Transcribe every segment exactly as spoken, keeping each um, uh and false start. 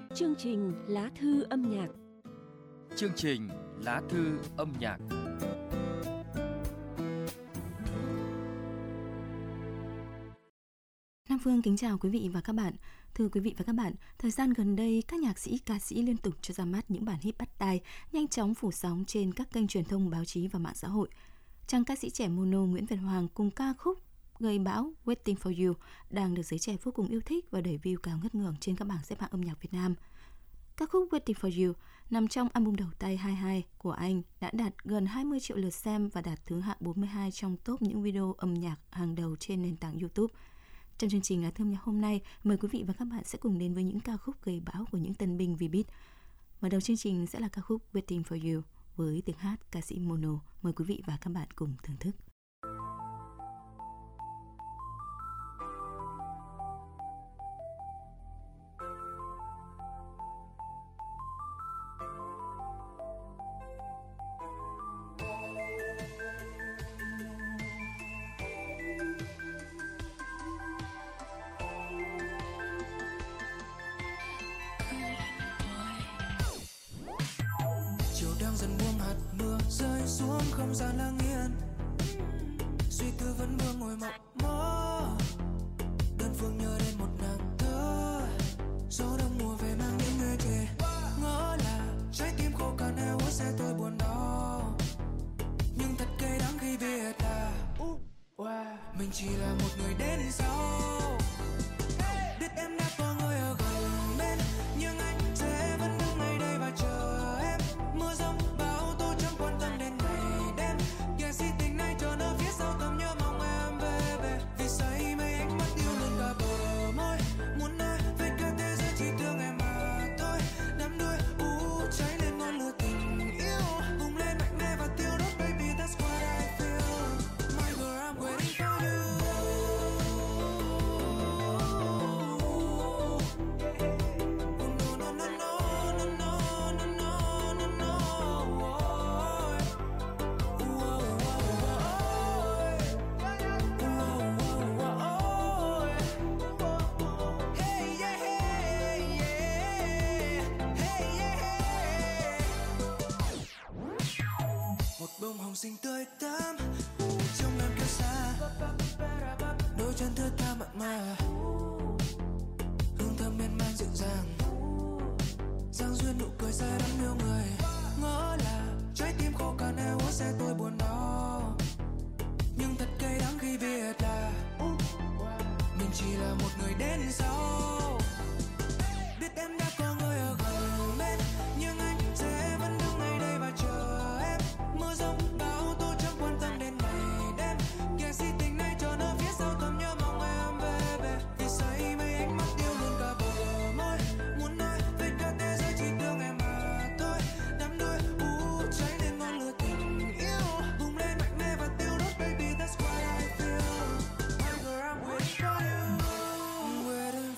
Chương trình Lá thư âm nhạc. Chương trình Lá thư âm nhạc. Nam Phương kính chào quý vị và các bạn. Thưa quý vị và các bạn, thời gian gần đây, các nhạc sĩ, ca sĩ liên tục cho ra mắt những bản hit bắt tai, nhanh chóng phủ sóng trên các kênh truyền thông, báo chí và mạng xã hội. Chàng ca sĩ trẻ mono Nguyễn Việt Hoàng cùng ca khúc gây bão Waiting for You đang được giới trẻ vô cùng yêu thích và đẩy view cao ngất ngưởng trên các bảng xếp hạng âm nhạc Việt Nam. Ca khúc Waiting for You nằm trong album đầu tay hai mươi hai của anh đã đạt gần hai mươi triệu lượt xem và đạt thứ hạng bốn mươi hai trong top những video âm nhạc hàng đầu trên nền tảng YouTube. Trong chương trình Lá thư âm nhạc hôm nay, mời quý vị và các bạn sẽ cùng đến với những ca khúc gây bão của những tân binh V-Beat. Mở đầu chương trình sẽ là ca khúc Waiting for You với tiếng hát ca sĩ mono. Mời quý vị và các bạn cùng thưởng thức. Xuống không gian lặng yên, suy tư vẫn vương ngồi mộng mơ, đơn phương nhớ đến một nàng thơ. Gió đông mùa về mang những người thề, ngỡ là trái tim khô cạn eo ước sẽ tôi buồn đau, nhưng thật cay đắng khi biết là mình chỉ là một người đến sau. Biết em đã có người ở gần bên, nhưng anh sẽ vẫn đứng ngay đây và chờ em. Mưa giông bão tôi chẳng quan tâm đến ngày đêm, kẻ si tình này cho nó phía sau tầm nhớ mong em về về. Vì say mê ánh mắt yêu luôn cả bờ môi, muốn nói về cả thế giới chỉ thương em mà thôi. Đắm đuối u cháy lên ngọn lửa tình yêu, bùng lên mạnh mẽ và tiêu đốt, baby that's what I feel. My girl I'm waiting for you. Bông hồng xinh tươi tắm trong em kiêu sa, đôi chân thướt tha mặn mà, hương thơm miên man dịu dàng, giang duyên nụ cười say đắm yêu người. Ngỡ là trái tim khô cạn eo ước sẽ tôi buồn đau, nhưng thật cay đắng khi biết là mình chỉ là một người đến sau. Biết em đã có người ở gần bên, nhưng anh sẽ vẫn đứng ngay đây và chờ em. Mưa giông bão tôi chẳng quan tâm đến ngày đêm, kẻ si tình này cho nó phía sau thầm nhớ mong em về về. Vì say mê ánh mắt yêu luôn cả bờ môi, muốn nói về cả thế giới chỉ thương em mà thôi. Đắm đuối u cháy lên ngọn lửa tình yêu, bùng lên mạnh mẽ và tiêu đốt, baby that's what I feel. My girl I'm waiting for you, I'm waiting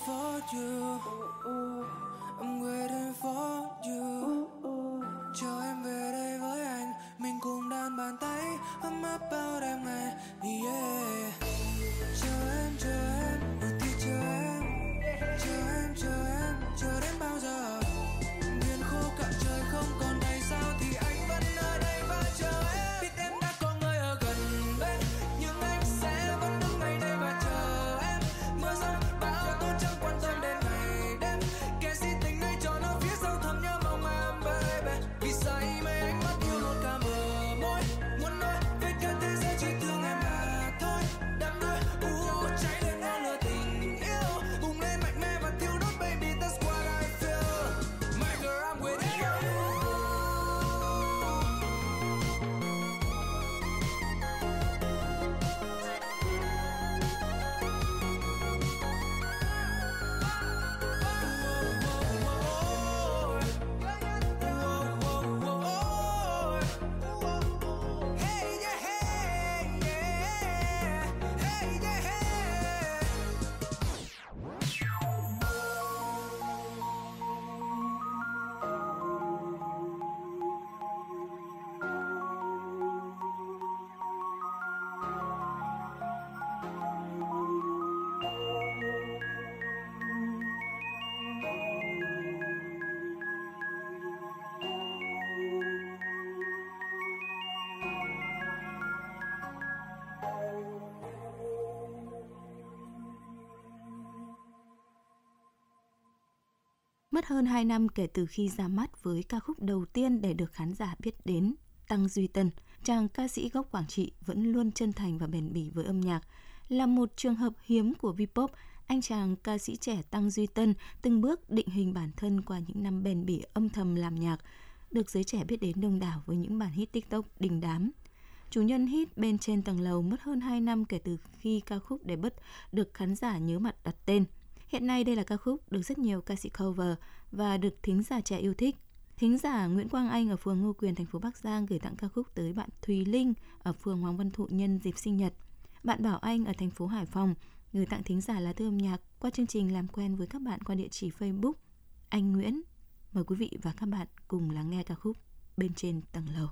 Mất hơn hai năm kể từ khi ra mắt với ca khúc đầu tiên để được khán giả biết đến, Tăng Duy Tân, chàng ca sĩ gốc Quảng Trị vẫn luôn chân thành và bền bỉ với âm nhạc. Là một trường hợp hiếm của V-pop, anh chàng ca sĩ trẻ Tăng Duy Tân từng bước định hình bản thân qua những năm bền bỉ âm thầm làm nhạc, được giới trẻ biết đến đông đảo với những bản hit TikTok đình đám. Chủ nhân hit Bên Trên Tầng Lầu mất hơn hai năm kể từ khi ca khúc debut được khán giả nhớ mặt đặt tên. Hiện nay đây là ca khúc được rất nhiều ca sĩ cover và được thính giả trẻ yêu thích. Thính giả Nguyễn Quang Anh ở phường Ngô Quyền, thành phố Bắc Giang gửi tặng ca khúc tới bạn Thùy Linh ở phường Hoàng Văn Thụ nhân dịp sinh nhật. Bạn Bảo Anh ở thành phố Hải Phòng gửi tặng thính giả lá thư âm nhạc qua chương trình làm quen với các bạn qua địa chỉ Facebook Anh Nguyễn. Mời quý vị và các bạn cùng lắng nghe ca khúc Bên Trên Tầng Lầu.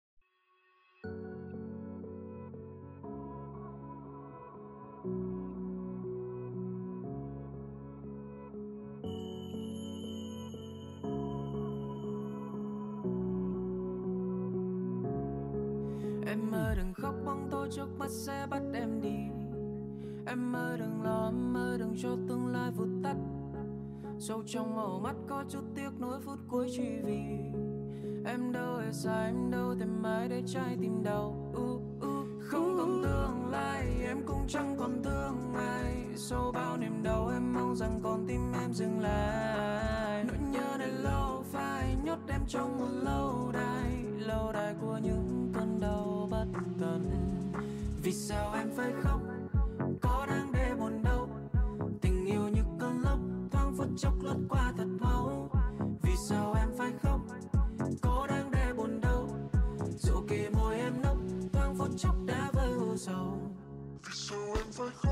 Em ơi đừng khóc bóng tối trước mắt sẽ bắt em đi. Em ơi đừng lo, em ơi đừng cho tương lai vụt tắt. Sâu trong màu mắt có chút tiếc nuối phút cuối chỉ vì em đâu hề sai, em đâu tìm mãi để trái tim đau. uh, uh. Không còn tương lai, em cũng chẳng còn thương ai. Sau bao niềm đau em mong rằng con tim em dừng lại. Nỗi nhớ này lâu phai nhốt em trong một lâu đài, lâu đài của những cơn đau bất tận. Vì sao em phải khóc, có đáng để buồn đâu. Tình yêu như cơn lốc thoáng phút chốc lướt qua thật máu. Vì sao em phải khóc, có đáng để buồn đâu. Dù kề môi em nốc thoáng phút chốc đã vơi u sầu. Vì sao em phải khóc.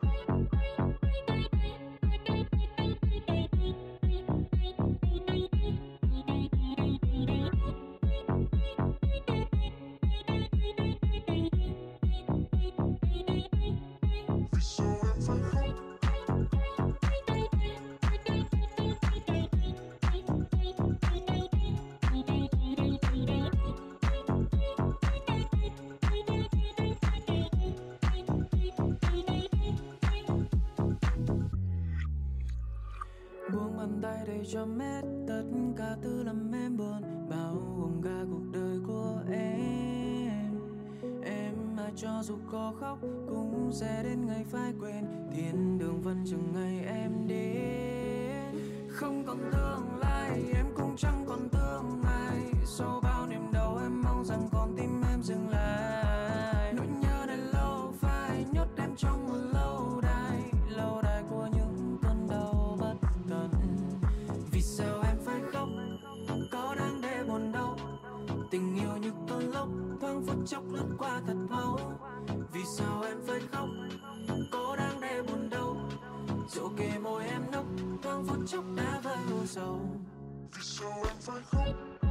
Buông bàn tay để cho hết tất cả thứ làm em buồn, bao gồm cả cuộc đời của em. Em mà cho dù có khóc cũng sẽ đến ngày phải quên, thiên đường vẫn chừng ngày em đến. Không còn tương lai, em cũng chẳng còn thương ai. Sau bao niềm đau em mong rằng con tim em dừng lại. Nỗi nhớ này lâu phai nhốt em trong một lâu đài, lâu đài của những cơn đau bất tận. Vì sao em phải khóc, có đáng để buồn đâu. Tình yêu như cơn lốc thoáng phút chốc lướt qua thật máu. Vì sao em phải khóc, có đáng để buồn đâu. Dù kề môi em nốc thoáng phút chốc đã vơi u sầu. Vì sao em phải khóc.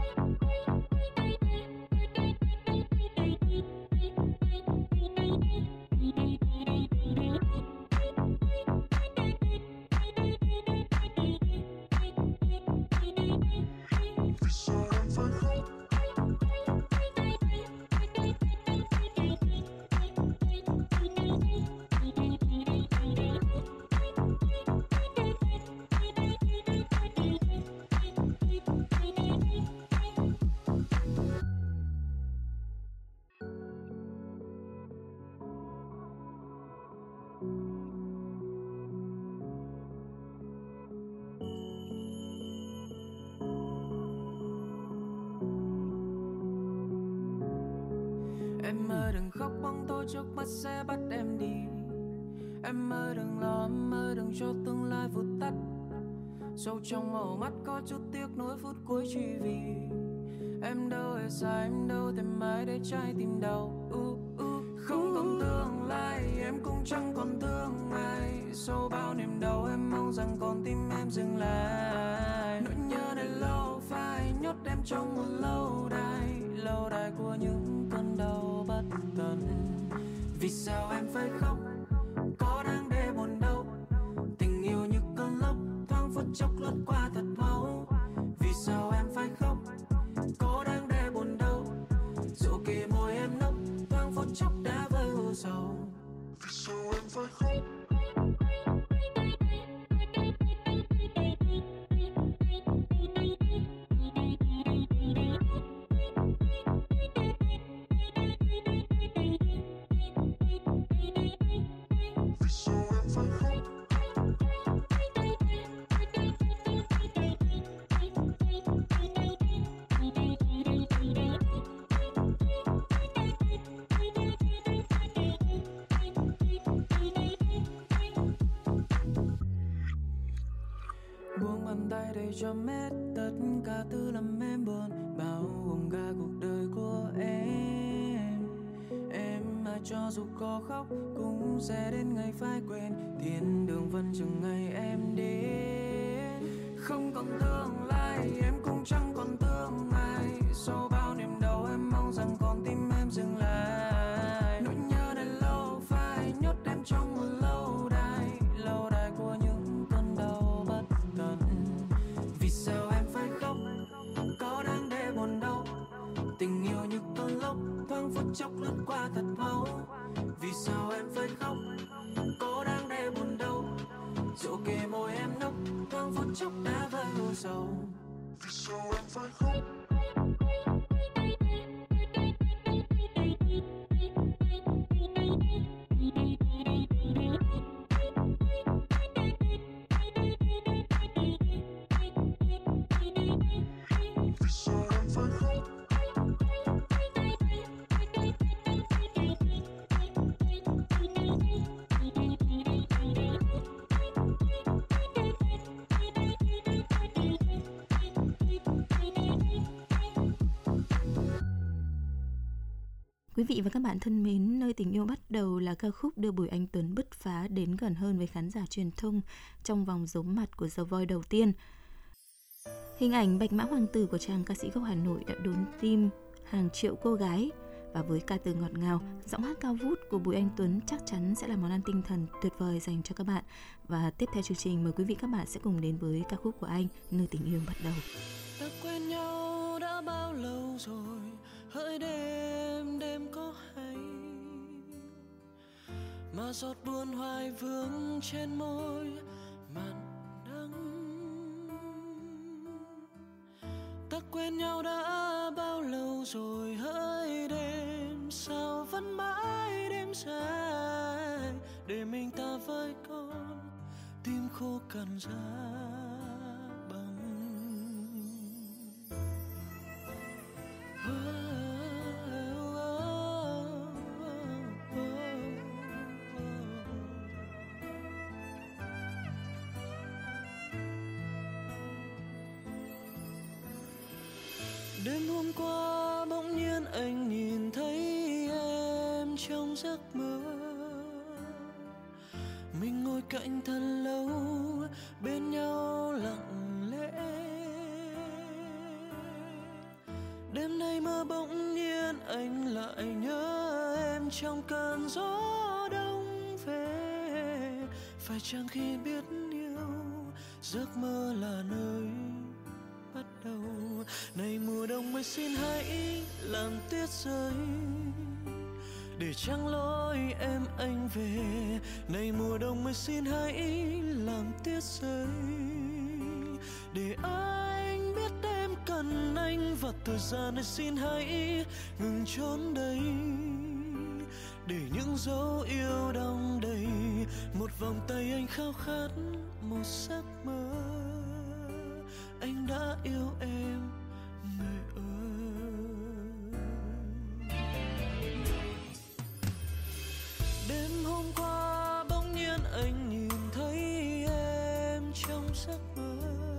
Em ơi đừng khóc bóng tối trước mắt sẽ bắt em đi. Em ơi đừng lo, em ơi đừng cho tương lai vụt tắt. Sâu trong màu mắt có chút tiếc nuối phút cuối chỉ vì em đâu hề sai, em đâu tìm mãi để trái tim đau. uh, uh. Không còn tương lai, em cũng chẳng còn thương ai. Sau bao niềm đau em mong rằng con tim em dừng lại. Nỗi nhớ này lâu phai nhốt em trong một lâu đài, lâu đài của những cơn đau bất tận. Vì sao em phải khóc, có đáng để buồn đâu. Tình yêu như cơn lốc thoáng phút chốc lướt qua thật máu. Vì sao em phải khóc, có đáng để buồn đâu. Dù kề môi em nốc thoáng phút chốc đã vơi u sầu. Vì sao em phải khóc. sao em phải khóc? Buông bàn tay để cho hết tất cả thứ làm em buồn, bao gồm cả cuộc đời của em. Em mà cho dù có khóc cũng sẽ đến ngày phải quên, thiên đường vẫn chừng ngày em đến. Không còn tương lai em cũng chẳng còn tương lai, sau bao niềm đau em mong rằng con tim em dừng lại. Nỗi nhớ này lâu phai nhốt em trong một lâu đài, lâu đài của những cơn đau bất tận. Vì sao em phải khóc, có đáng để buồn đâu, tình yêu như cơn lốc thoáng phút chốc lướt qua thật mau. Vì sao em phải khóc, có đáng để buồn đâu, rượu kề môi em nốc thoáng phút chốc đã vơi u sầu. Vì sao em phải khóc? Quý vị và các bạn thân mến, Nơi tình yêu bắt đầu là ca khúc đưa Bùi Anh Tuấn bứt phá đến gần hơn với khán giả truyền thông trong vòng giấu mặt của The Voice đầu tiên. Hình ảnh bạch mã hoàng tử của chàng ca sĩ gốc Hà Nội đã đốn tim hàng triệu cô gái, và với ca từ ngọt ngào, giọng hát cao vút của Bùi Anh Tuấn chắc chắn sẽ là món ăn tinh thần tuyệt vời dành cho các bạn. Và tiếp theo chương trình, mời quý vị các bạn sẽ cùng đến với ca khúc của anh, Nơi tình yêu bắt đầu. Ta quen nhau đã bao lâu rồi, hỡi đêm đêm có hay, mà giọt buồn hoài vương trên môi mặn đắng. Ta quen nhau đã bao lâu rồi, hỡi đêm sao vẫn mãi đêm dài, để mình ta với con tim khô cằn ra bằng. Đêm hôm qua bỗng nhiên anh nhìn thấy em trong giấc mơ, mình ngồi cạnh thật lâu bên nhau lặng lẽ. Đêm nay mơ bỗng nhiên anh lại nhớ em trong cơn gió đông về. Phải chăng khi biết yêu giấc mơ là nơi bắt đầu, này mùa đông mới xin hãy làm tuyết rơi, để trăng lối em anh về. Này mùa đông mới xin hãy làm tuyết rơi, để anh biết em cần anh. Và thời gian này xin hãy ngừng trốn đây, để những dấu yêu đong đầy một vòng tay anh khao khát một giấc mơ. Anh đã yêu em người ơi. Đêm hôm qua bỗng nhiên anh nhìn thấy em trong giấc mơ,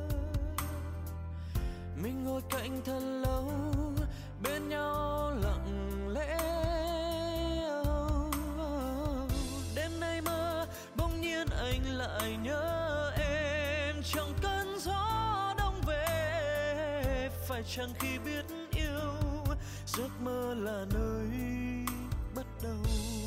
mình ngồi cạnh thật lâu bên nhau lặng lẽ. Đêm nay mơ bỗng nhiên anh lại nhớ em trong cơn gió. Phải chăng khi biết yêu giấc mơ là nơi bắt đầu,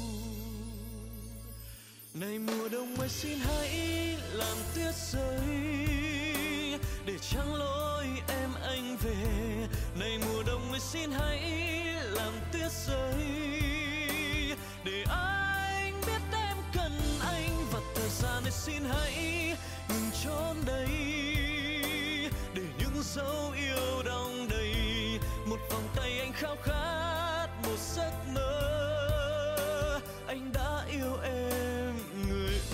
này mùa đông mới xin hãy làm tuyết rơi, để trăng lối em anh về. Này mùa đông mới xin hãy làm tuyết rơi, để anh biết em cần anh. Và thời gian này xin hãy ngừng trốn đây, để những dấu yêu đong đầy một vòng tay anh khao khát một giấc mơ. Anh đã yêu em người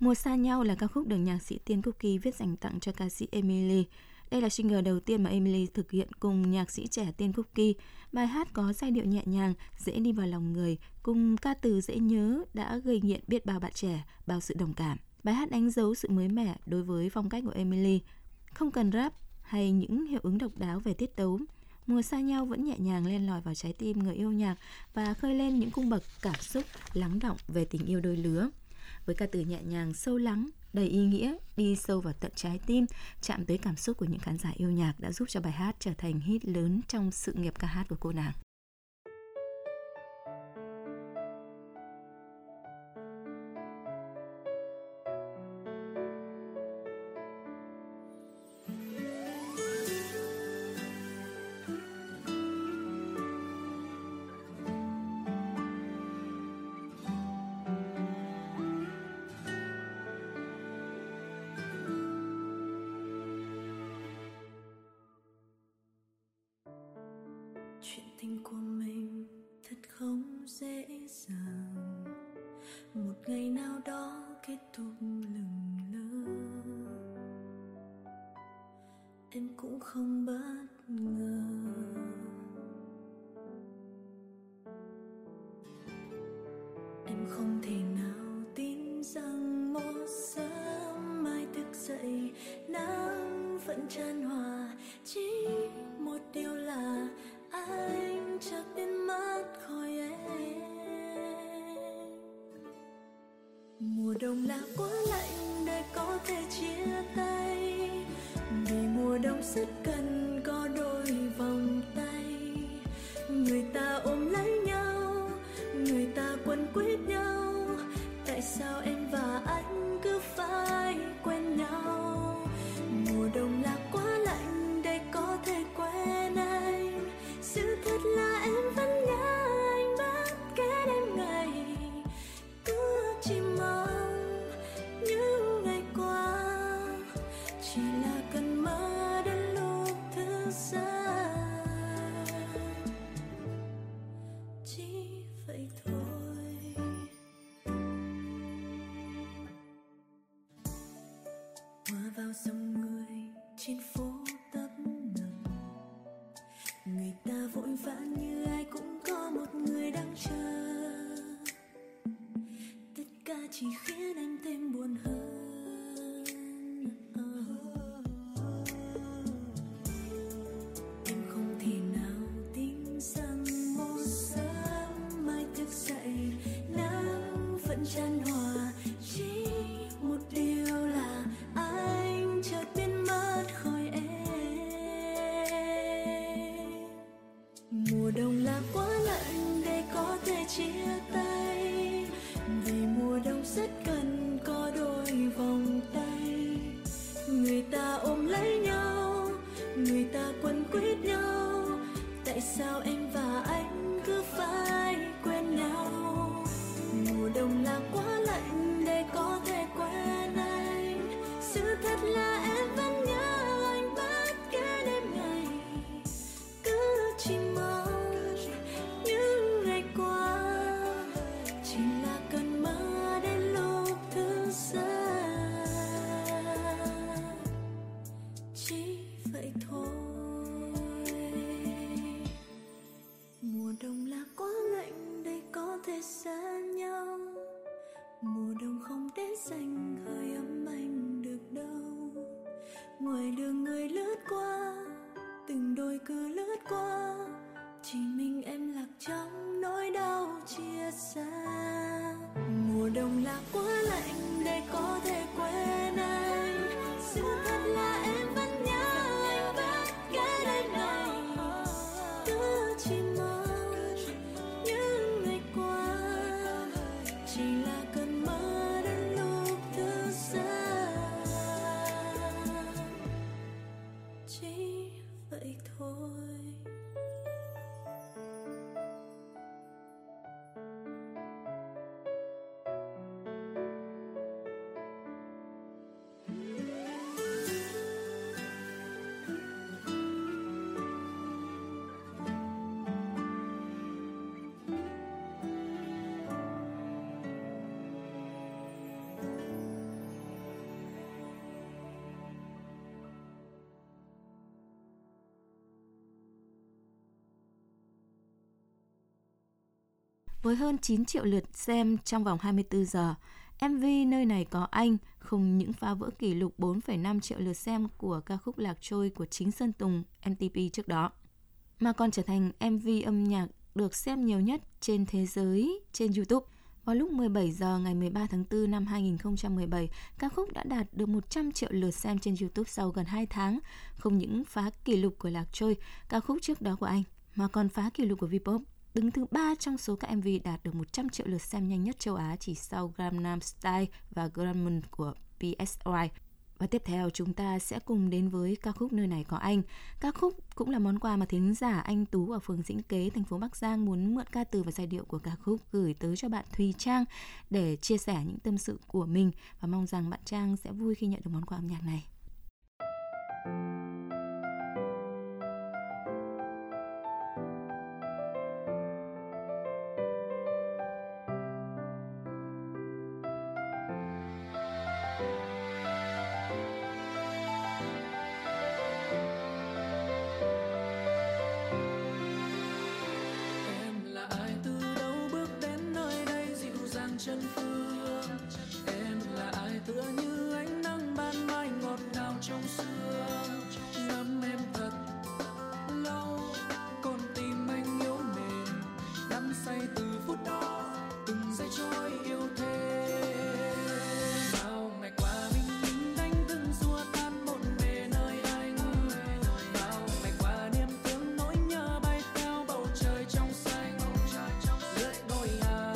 Mùa xa nhau là ca khúc được nhạc sĩ Tiên Cookie viết dành tặng cho ca sĩ Emily. Đây là single đầu tiên mà Emily thực hiện cùng nhạc sĩ trẻ Tiên Cookie. Bài hát có giai điệu nhẹ nhàng, dễ đi vào lòng người, cùng ca từ dễ nhớ đã gây nghiện biết bao bạn trẻ, bao sự đồng cảm. Bài hát đánh dấu sự mới mẻ đối với phong cách của Emily. Không cần rap hay những hiệu ứng độc đáo về tiết tấu, Mùa xa nhau vẫn nhẹ nhàng len lỏi vào trái tim người yêu nhạc và khơi lên những cung bậc cảm xúc lắng đọng về tình yêu đôi lứa. Với ca từ nhẹ nhàng, sâu lắng, đầy ý nghĩa, đi sâu vào tận trái tim, chạm tới cảm xúc của những khán giả yêu nhạc đã giúp cho bài hát trở thành hit lớn trong sự nghiệp ca hát của cô nàng. Chuyện tình của mình thật không dễ dàng, một ngày nào đó kết thúc lừng lơ. Em cũng không bất ngờ, em không thể nào tin rằng một sớm mai thức dậy nắng vẫn chan hòa. Chỉ một điều là anh chợt biến mất khỏi em. Mùa đông là quá lạnh để có thể chia tay, vì mùa đông rất cần có đôi vòng tay. Người ta ôm lấy nhau, người ta quấn quýt nhau. Tại sao em và anh cứ phải quen nhau? Mùa đông là quá lạnh để có thể quen anh. Sự thật là em vẫn nhớ anh bất kể đêm ngày. Cứ chỉ mong những ngày qua chỉ là cơn mơ đến lúc thức giấc. Chỉ vậy thôi. Hòa vào dòng người trên phố tấp nập, người ta vội vã như ai cũng có một người đang chờ. Tất cả chỉ khiến em thêm buồn hơn. Em không thể nào tin rằng một sớm mai thức dậy nắng vẫn chan hòa. Chỉ một điều là anh chợt biến mất khỏi em. Mùa đông là quá lạnh để có thể chia tay, vì mùa đông rất cần có đôi vòng tay. Người ta ôm lấy nhau, người ta quấn quýt nhau. Tại sao em và anh cứ phải quen nhau? Mùa đông là quá lạnh để có thể quen anh. Sự thật là em vẫn nhớ anh bất kể đêm ngày. Cứ chỉ mong những ngày qua chỉ là cơn mơ đến lúc thức giấc. Chỉ vậy thôi. Mùa đông là quá lạnh để có thể xa nhau. Mùa đông không đến dành hơi ấm anh được đâu. Ngoài đường người lướt qua, từng đôi cứ lướt qua. Chỉ mình em lạc trong nỗi đau chia xa. Mùa đông là quá lạnh để có thể quên anh. Sự thật là em vẫn nhớ anh bất kể đêm ngày. Cứ chỉ mong những ngày qua chỉ là cơn mơ đến lúc thức giấc. Chỉ vậy thôi. với hơn chín triệu lượt xem trong vòng hai mươi tư giờ. em vê Nơi Này Có Anh không những phá vỡ kỷ lục bốn phẩy năm triệu lượt xem của ca khúc Lạc Trôi của chính Sơn Tùng em tê pê trước đó, mà còn trở thành em vê âm nhạc được xem nhiều nhất trên thế giới trên YouTube. Vào lúc mười bảy giờ ngày mười ba tháng tư năm hai nghìn không trăm mười bảy, ca khúc đã đạt được một trăm triệu lượt xem trên YouTube sau gần hai tháng, không những phá kỷ lục của Lạc Trôi, ca khúc trước đó của anh, mà còn phá kỷ lục của Vpop, đứng thứ ba trong số các em vê đạt được một trăm triệu lượt xem nhanh nhất châu Á, chỉ sau Gangnam Style và Grammy của pê ét i. Và tiếp theo chúng ta sẽ cùng đến với ca khúc Nơi Này Có Anh. Ca khúc cũng là món quà mà thính giả anh Tú ở phường Dĩnh Kế, thành phố Bắc Giang muốn mượn ca từ và giai điệu của ca khúc gửi tới cho bạn Thùy Trang để chia sẻ những tâm sự của mình, và mong rằng bạn Trang sẽ vui khi nhận được món quà âm nhạc này. Chân phương em là ai, tựa như ánh nắng ban mai ngọt ngào trong sương, ngắm em thật lâu còn tim anh yếu mềm, đắm say từ phút đó từng giây trôi yêu thêm. Bao ngày qua mình mình đánh từng xua tan bộn bề nơi anh, bao ngày qua niềm thương nỗi nhớ bay theo bầu trời trong xanh, lướt đôi hàng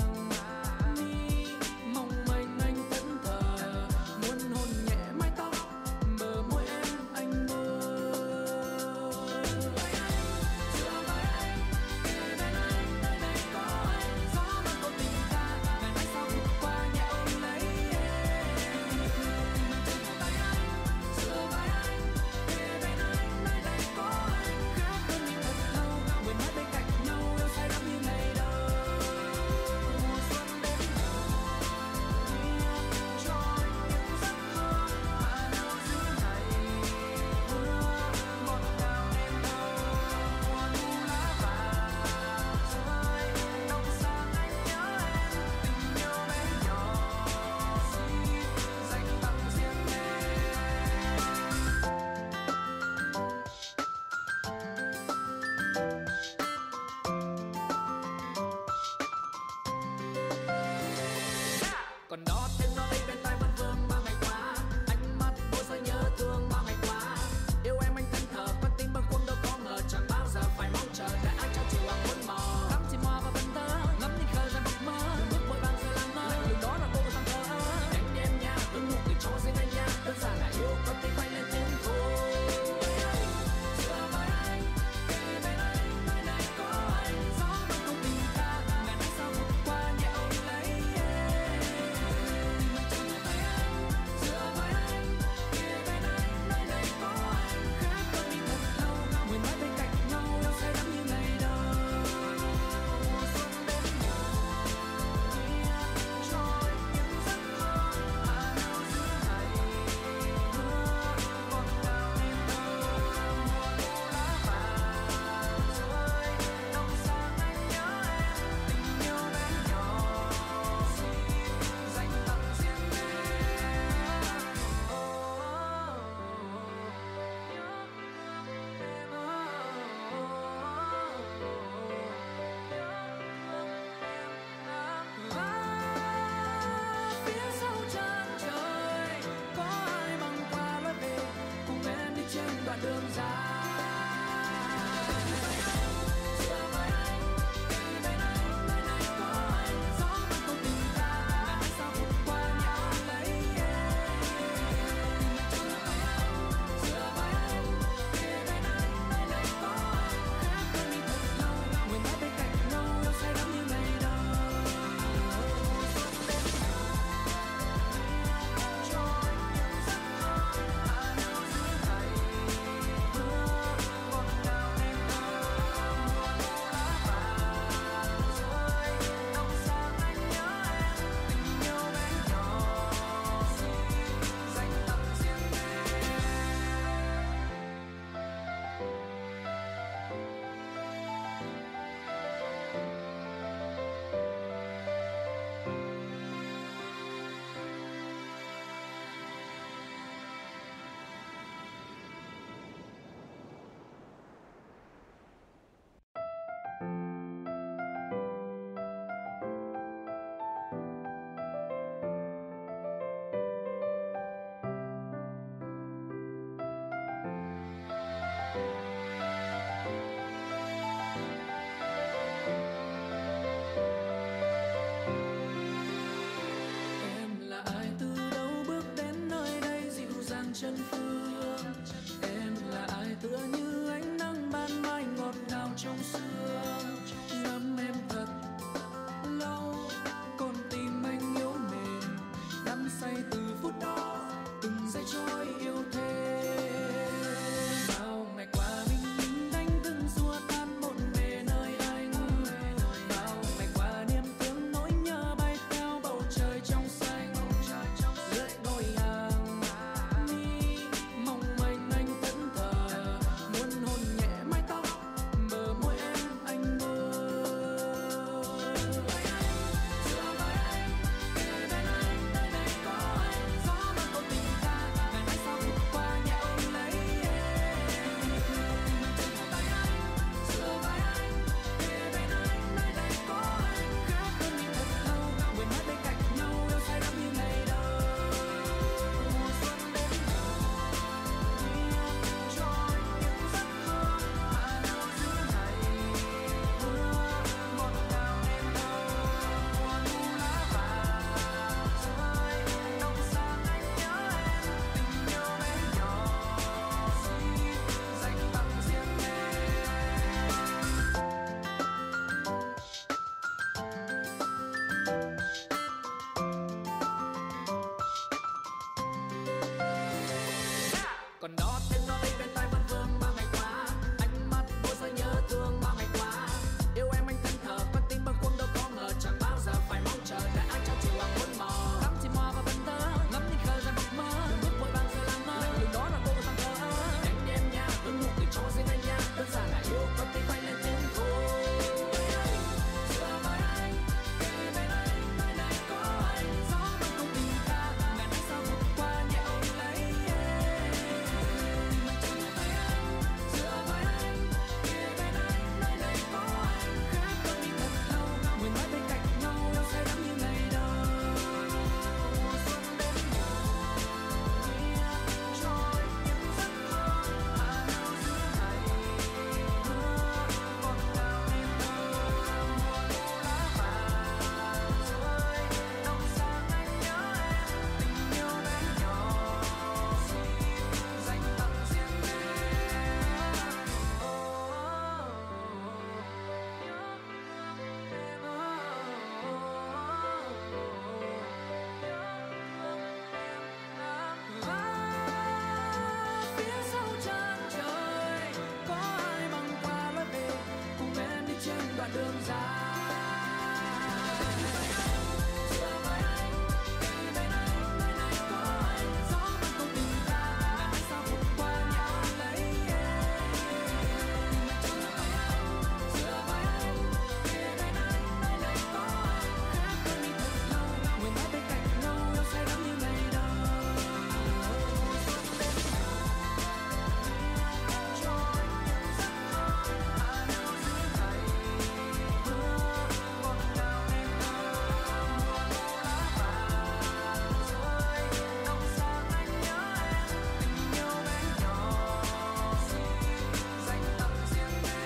còn đó tiếng nói ấy bên tai vẫn vương. Bao ngày qua ánh mắt bối rối nhớ thương, bao ngày qua yêu em anh thân thờ, con tim bâng khuâng đâu có ngờ, chẳng bao giờ phải mong chờ để ai cho chiều lòng muốn mò. Cắm chìm hoa và vần thơ, ngắm nhìn khơi ra mộng mơ, bước vội vàng rồi làm mơ, lúc đó là cô sang thơ. Anh em nha, ước mục từ cho riêng anh nha, đơn giản là yêu con tim quay lên tiếng thôi. Đường dài là ai, từ đâu bước đến nơi đây dịu dàng chân phương. Em là ai, tựa như ánh nắng ban mai ngọt ngào trong sương. Ngắm em thật lâu, con tim anh yếu mềm, đắm say từ phút đó, từng giây trôi yêu thêm. Bao ngày qua mình mình đánh từng xua tan bộn bề nơi anh. Bao ngày qua niềm thương nỗi nhớ bay theo bầu trời trong xanh. Lướt đôi hàng mi mong manh anh thẫn thờ, muốn hôn nhẹ mái tóc bờ môi em anh ơi. Giữa vai anh, kề bên anh, nơi đây có anh. Gió mang câu tình ta, ngày mai sau vụt qua nhẹ ôm lấy em. Trong tay anh, giữa vai anh, kề bên anh, nơi đây có anh. Khác hơn mình thật lâu, quên mất bên cạnh nhau, yêu say đắm như ngày đầu. Mùa xuân đến rồi, đi trôi những giấc mơ. Hà nào giữa ngày mưa ngọt ngào em đâu. Mùa thu lá vàng rơi, đông sang anh nhớ em. Tình yêu bé nhỏ xin dành tặng riêng em. Còn đó tiếng nói bên tai vẫn vương bao ngày qua, ánh mắt bối rối nhớ thương bao ngày qua. Yêu em anh thân thờ, con tim bâng khuâng đâu có ngờ, chẳng bao giờ phải mong chờ đợi ai cho chiều lòng muốn mò. Ngắm chim hoa và vần thơ, ngắm nhìn khơi ra mộng mơ, đừng bước vội vàng giờ làm mơ, lạnh lùng đó là cô thằng thơ. Anh em nha, đừng nụ cười cho riêng anh nha, đơn giản là yêu con tim bay lên tiếng thôi. Giữa vai anh, kề bên anh, nơi này có anh. Gió mang câu tình ta, ngày mai sau vụt qua nhẹ ôm lấy em. Trong tay anh, giữa vai anh, kề bên anh, nơi này có anh. Khác hơn mình thật lâu, mười mãi bên cạnh nhau, yêu say đắm như ngày đầu. Mùa xuân đến rồi, đi trôi những giấc mơ. Hà nào giữa ngày mưa ngọt ngào em đâu. Mùa thu lá vàng rơi, đông sang anh nhớ em. Tình yêu bé nhỏ xin dành tặng riêng em. Phía sau chân trời có ai băng qua lối về, cùng em đi trên đoạn đường dài. Giữa vai anh, kề bên anh, nơi này có anh. Gió mang câu tình ta, ngày mai sau vụt qua nhẹ ôm lấy em. Trong tay anh, giữa vai anh, kề bên anh, nơi này có anh. Khác hơn mình thật lâu, mười mãi bên cạnh nhau, yêu say đắm như ngày đầu. Mùa xuân đến rồi, trôi những giấc mơ. Hà nào giữa ngày mưa ngọt ngào em đâu. Mùa thu lá vàng rơi, đông sang anh nhớ em. Tình yêu bé nhỏ xin dành tặng riêng em.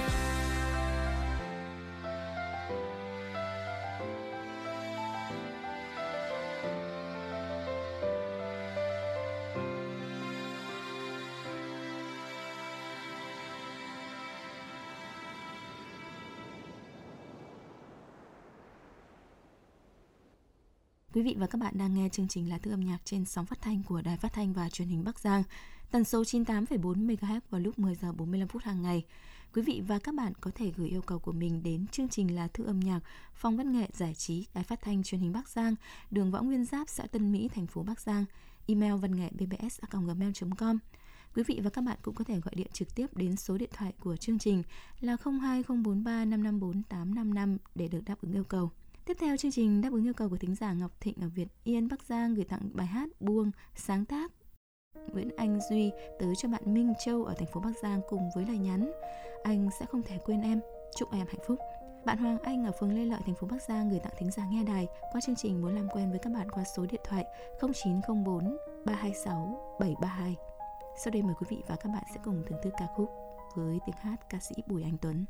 Quý vị và các bạn đang nghe chương trình Lá Thư âm nhạc trên sóng phát thanh của Đài Phát thanh và Truyền hình Bắc Giang, tần số chín mươi tám phẩy bốn mê ga héc vào lúc mười giờ bốn mươi lăm phút hàng ngày. Quý vị và các bạn có thể gửi yêu cầu của mình đến chương trình Lá Thư âm nhạc, Phòng Văn nghệ Giải trí Đài Phát thanh Truyền hình Bắc Giang, đường Võ Nguyên Giáp, xã Tân Mỹ, thành phố Bắc Giang, email văn nghệ b b s a còng gmail chấm com. Quý vị và các bạn cũng có thể gọi điện trực tiếp đến số điện thoại của chương trình là không hai không bốn ba năm năm bốn tám năm năm để được đáp ứng yêu cầu. Tiếp theo, chương trình đáp ứng yêu cầu của thính giả Ngọc Thịnh ở Việt Yên, Bắc Giang gửi tặng bài hát Buông, sáng tác Nguyễn Anh Duy tới cho bạn Minh Châu ở thành phố Bắc Giang cùng với lời nhắn: anh sẽ không thể quên em, chúc em hạnh phúc. Bạn Hoàng Anh ở phường Lê Lợi, thành phố Bắc Giang gửi tặng thính giả nghe đài qua chương trình muốn làm quen với các bạn qua số điện thoại không chín không bốn ba hai sáu bảy ba hai. Sau đây mời quý vị và các bạn sẽ cùng thưởng thức ca khúc với tiếng hát ca sĩ Bùi Anh Tuấn.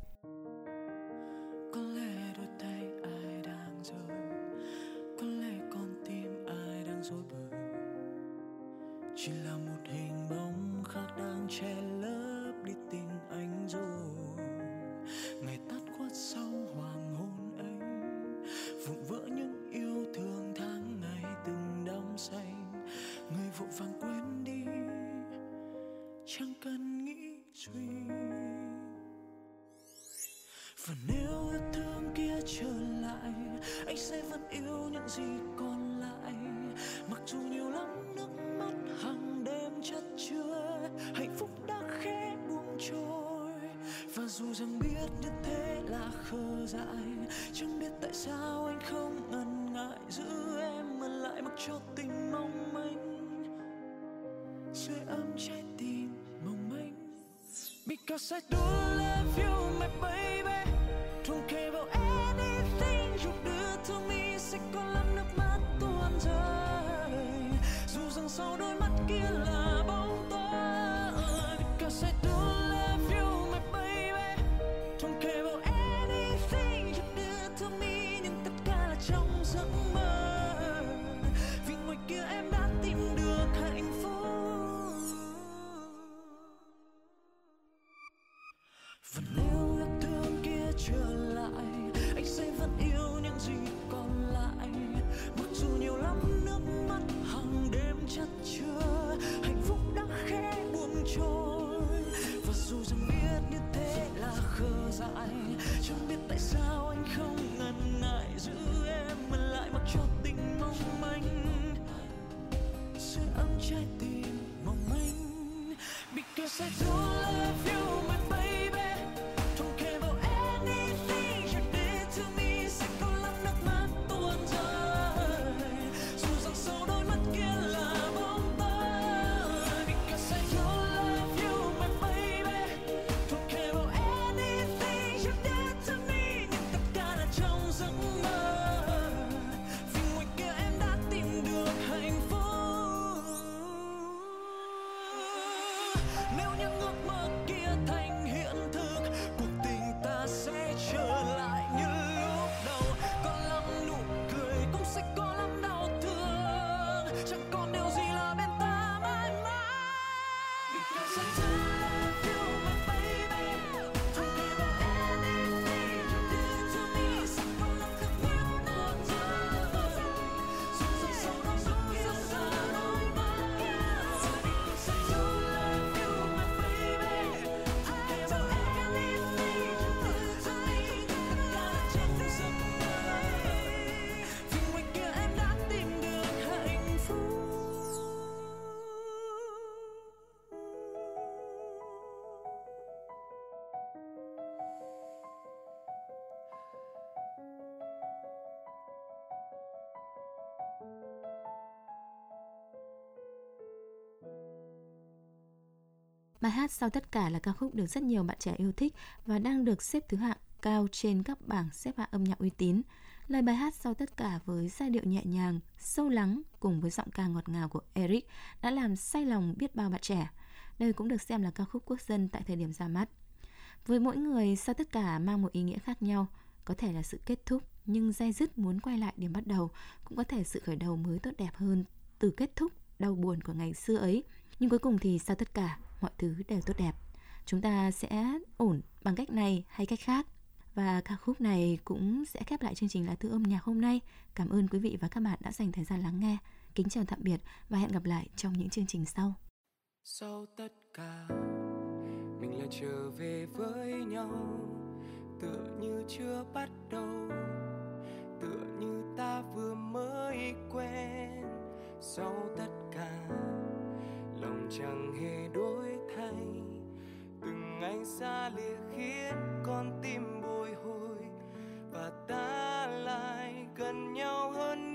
Có lẽ đôi tay ai đang rơi, có lẽ con tim ai chỉ là một hình bóng khác đang che lấp đi tình anh rồi. Ngày tắt khuất sau hoàng hôn ấy, vụn vỡ những yêu thương tháng ngày từng đắm say. Người vội vàng quên đi, chẳng cần nghĩ suy. Và nếu yêu thương kia trở lại, anh sẽ vẫn yêu những gì còn lại. Mặc dù nhiều lắm nước mắt hàng đêm chất chứa, hạnh phúc đã khẽ buông trôi. Và dù rằng biết như thế là khờ dại, chẳng biết tại sao anh không ngần ngại giữ em ở lại, mặc cho tình mong manh sưởi ấm trái tim mong manh. Because I do love you my baby, don't care about anything you do to me. Sẽ có lắm nước mắt tuôn rơi, dù rằng sau đôi mắt kia là bóng tối. Because I do love you my baby, don't care about anything you do to me. Nhưng tất cả là trong giấc mơ, vì ngoài kia em đã tìm được hạnh phúc. Và nếu yêu thương kia trở lại, anh sẽ vẫn yêu những gì còn lại. Mặc dù nhiều lắm nước mắt hàng đêm chất chứa, hạnh phúc đã khẽ buông trôi. Và dù rằng biết như thế là khờ dại, chẳng biết tại sao anh không ngần ngại giữ em ở lại, mặc cho tình mong manh sưởi ấm trái tim mong manh. Because I do love you my baby, don't care about anything you did to me. Sẽ có lắm nước mắt tuôn rơi, dù rằng sau đôi mắt kia là bóng tối. Because I do love you my baby, don't care about anything you did to me. Nhưng tất cả là trong giấc mơ, vì ngoài kia em đã tìm được hạnh phúc. Nếu những ước mơ kia thành hiện thực, cuộc tình ta sẽ trở lại như lúc đầu. Có lắm nụ cười cũng sẽ có lắm đau thương, chẳng còn điều gì là bên ta mãi mãi. Because I do love you my baby, don't care about anything you did to me. Sẽ có lắm khắc nghiệt buồn rơi, dù rằng sau đôi mắt kia xa đôi mắt kia. Because I do love you my baby, don't care about anything you did to me. Tất cả là trong giấc mơ, vì ngoài kia em đã tìm được hạnh phúc. Bài hát Sau Tất Cả là ca khúc được rất nhiều bạn trẻ yêu thích và đang được xếp thứ hạng cao trên các bảng xếp hạng âm nhạc uy tín. Lời bài hát Sau Tất Cả với giai điệu nhẹ nhàng, sâu lắng cùng với giọng ca ngọt ngào của Eric đã làm say lòng biết bao bạn trẻ. Đây cũng được xem là ca khúc quốc dân tại thời điểm ra mắt. Với mỗi người, Sau Tất Cả mang một ý nghĩa khác nhau. Có thể là sự kết thúc, nhưng day dứt muốn quay lại điểm bắt đầu. Cũng có thể sự khởi đầu mới tốt đẹp hơn từ kết thúc đau buồn của ngày xưa ấy. Nhưng cuối cùng thì sau tất cả, mọi thứ đều tốt đẹp. Chúng ta sẽ ổn bằng cách này hay cách khác. Và ca khúc này cũng sẽ khép lại chương trình Lá Thư Âm Nhạc hôm nay. Cảm ơn quý vị và các bạn đã dành thời gian lắng nghe. Kính chào tạm biệt và hẹn gặp lại trong những chương trình sau. Sau tất cả, mình lại trở về với nhau, tựa như chưa bắt đầu, tựa như ta vừa mới quen. Sau tất cả, lòng chẳng hề đổi thay, từng ngày xa lìa khiến con tim bồi hồi, và ta lại gần nhau hơn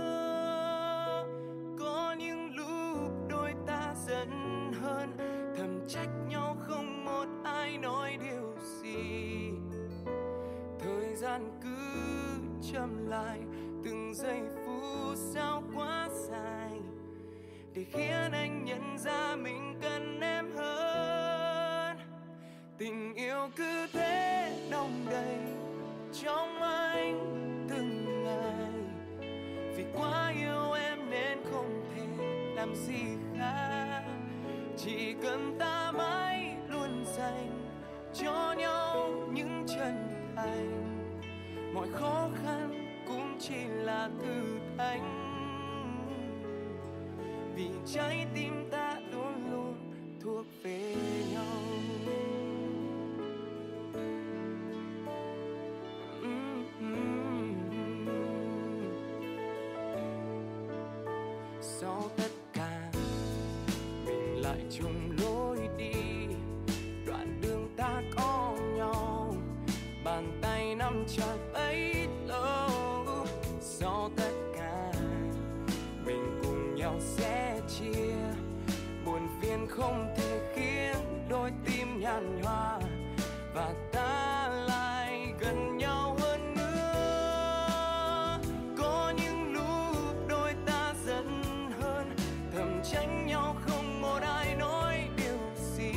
nữa. Có những lúc đôi ta giận hơn, thầm trách nhau không một ai nói điều gì. Thời gian cứ chậm lại, từng giây phút sao quá dài, để khiến anh nhận ra mình cần em hơn. Tình yêu cứ thế đong đầy trong anh từng ngày, vì quá yêu em nên không thể làm gì khác. Chỉ cần ta mãi luôn dành cho nhau những chân thành, mọi khó khăn cũng chỉ là thử thách, vì trái tim ta luôn luôn thuộc về nhau. Sau tất cả mình lại chung lối đi, đoạn đường ta có nhau, bàn tay nắm chặt bấy lâu. Sau tất cả mình cùng nhau sẽ chia, buồn phiền không thể khiến đôi tim nhàn nhòa, và ta lại gần nhau hơn nữa. Có những lúc đôi ta giận hơn, thầm tránh nhau không một ai nói điều gì.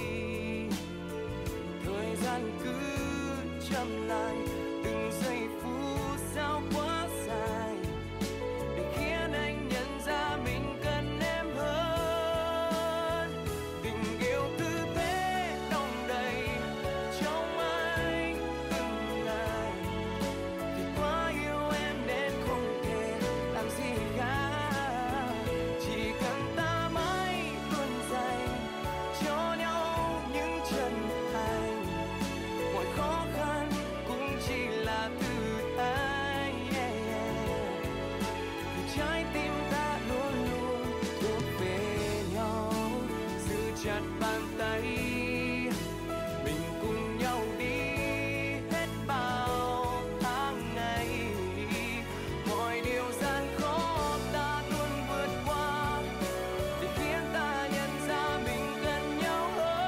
Thời gian cứ chậm lại, từng giây phút sao quá dài, để khiến anh nhận ra mình cần em hơn. Tình yêu cứ thế đong đầy trong anh từng ngày, vì quá yêu em nên không thể làm gì khác. Chỉ cần ta mãi luôn dành cho nhau những chân thành, mọi khó khăn cũng chỉ là thử thách, yeah, yeah. Vì trái tim ta luôn luôn thuộc về nhau. Giữ chặt bàn tay, mình cùng nhau đi hết bao tháng ngày. Mọi điều gian khó ta luôn vượt qua, để khiến ta nhận ra mình gần nhau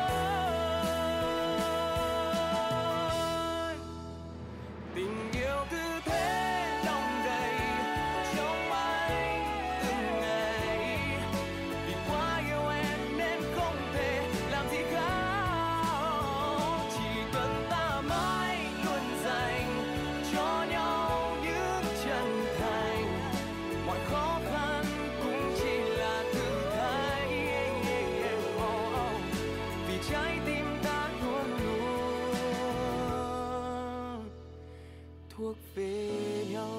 hơn. Tình yêu cứ thế đong đầy trong anh từng ngày, vì quá yêu em nên không thể làm gì khác. Chỉ cần ta mãi luôn dành cho nhau những chân thành, mọi khó khăn cũng chỉ là thử thách, oh, oh. Vì trái tim ta luôn luôn thuộc về nhau.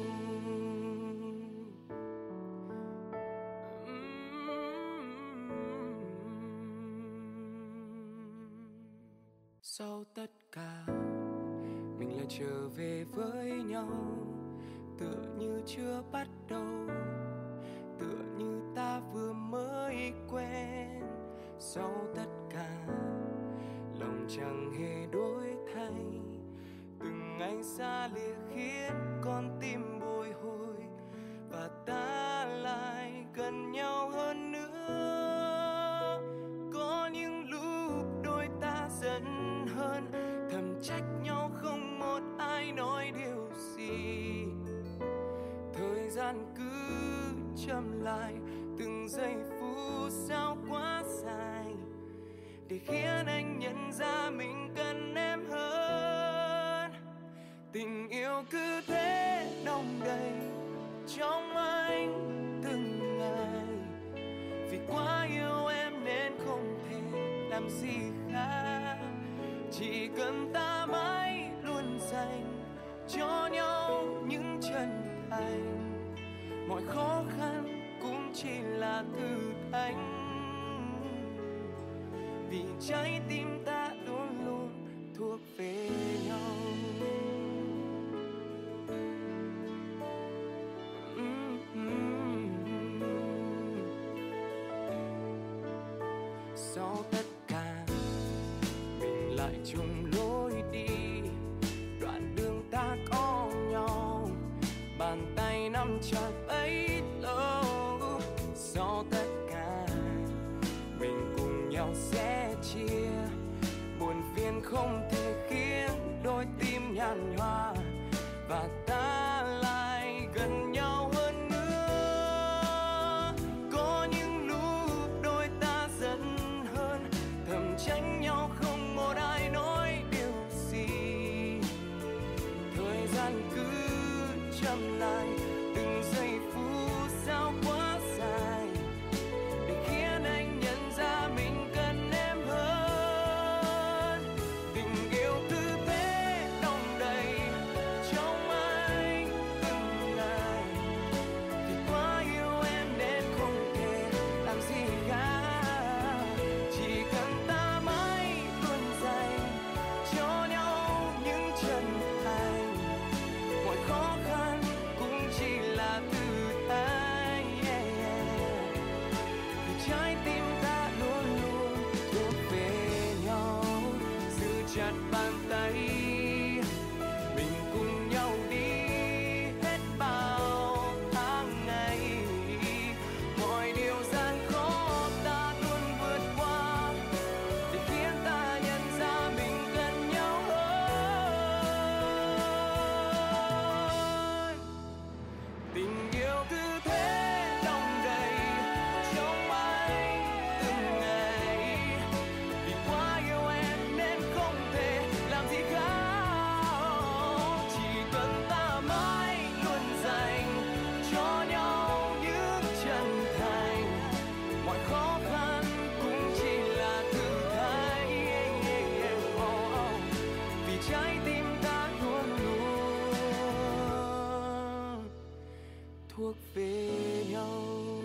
Sau tất cả mình lại trở về với nhau, tựa như chưa bắt đầu, tựa như ta vừa mới quen. Sau tất cả lòng chẳng hề đổi thay, từng ngày xa lìa khiến con tim bồi hồi, và ta lại gần nhau hơn nữa. Có những lúc đôi ta giận hơn, thầm trách nhau không một ai nói điều gì. Thời gian cứ chậm lại, từng giây phút sao quá dài, để khiến anh nhận ra mình cần em hơn. Tình yêu cứ thế đong đầy trong anh từng ngày, vì quá yêu em nên không thể làm gì khác. Chỉ cần ta mãi luôn dành cho nhau những chân thành, mọi khó khăn cũng chỉ là thử thách, vì trái tim ta luôn luôn thuộc về nhau. Sau tất cả mình lại chung lối đi, đoạn đường ta có nhau, bàn tay nắm chặt bấy lâu. Sau tất cả mình cùng nhau sẽ chia, buồn phiền không thể khiến đôi tim nhàn nhòa, và ta lại gần nhau hơn nữa. Có những lúc đôi ta giận hơn, thầm tránh nhau không một ai nói điều gì. Thời gian cứ chậm lại, từng giây phút sao quá dài, trái tim ta luôn luôn thuộc về nhau. Giữ chặt bàn tay mình cùng nhau đi hết bao tháng ngày. Mọi điều gian khó ta luôn vượt qua để khiến ta nhận ra mình gần nhau hơn. Tình yêu cứ thế đong đầy trong anh từng ngày. Vì quá yêu em nên không thể làm gì khác. Chỉ cần ta mãi luôn dành cho nhau những chân thành. Mọi khó khăn cũng chỉ là thử thách. Vì trái tim ta luôn luôn thuộc về nhau.